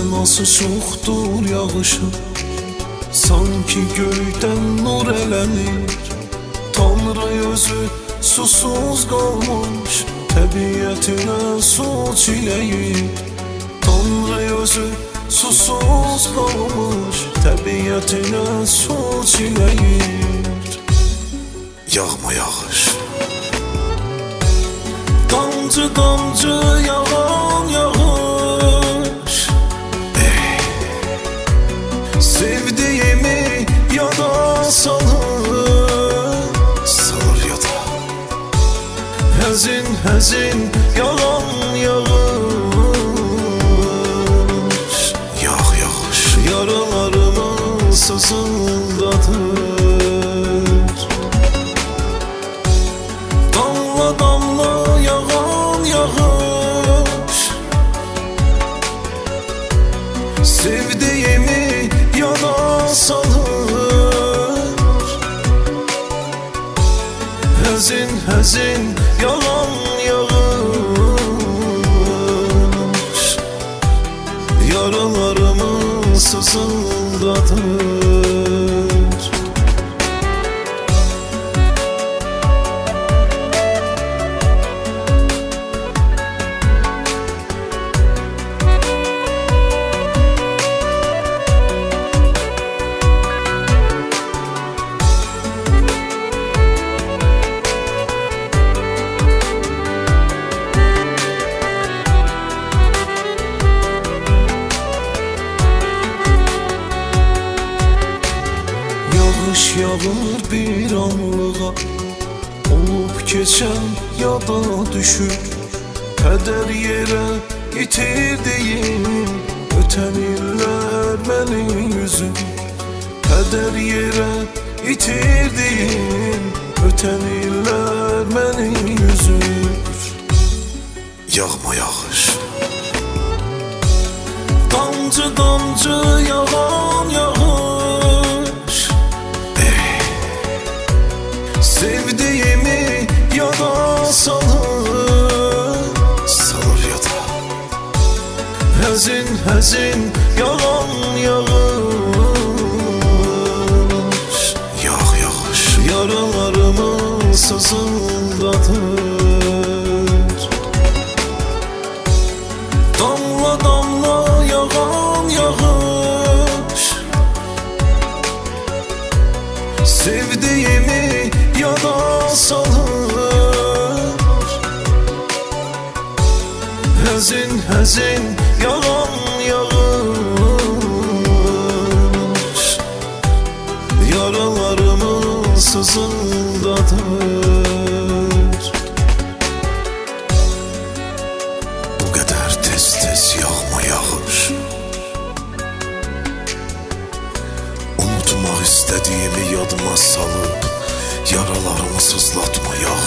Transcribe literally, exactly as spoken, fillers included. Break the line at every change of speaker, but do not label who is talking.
nasıl çoxdur yağışı, sanki göydən nur elənir. Tanrı özü susuz qalmış, təbiətinə su çiləyir. Tanrı özü susuz qalmış, təbiətinə su çiləyir. Yağma yağış, damcı damcı yağan yağış. Ey, sevdiğimi yada salır, salır yada. Həzin həzin yağan yağış. Yağ yağış, yaralarımı sızıldatır. Damla damla yağan yağış, sevdiğimi yana salır. Həzin həzin yağan yağış, yaralarımı sızıldatır. Yağış yağır bir anlığa, olub keçən yada düşür. Kədər yerə itirdiyim ötən illər mənim yüzüm. Kədər yerə itirdiyim ötən illər mənim yüzüm. Yağma yağış, damcı damcı yağan yağış. Sevdiğimi yada salır, salır yada. Həzin həzin yağan yağış. Yağ yağış, yaralarımı sızıldatır. Damla damla yağan yağış, sevdiğimi yana salır. Həzin həzin yağan yağış, yaralarımı sızıldatır. Bu qədər tez tez yağma yağış, unutmaq istədiyimi yadıma salıb, yaralarımı sızlatma yağış.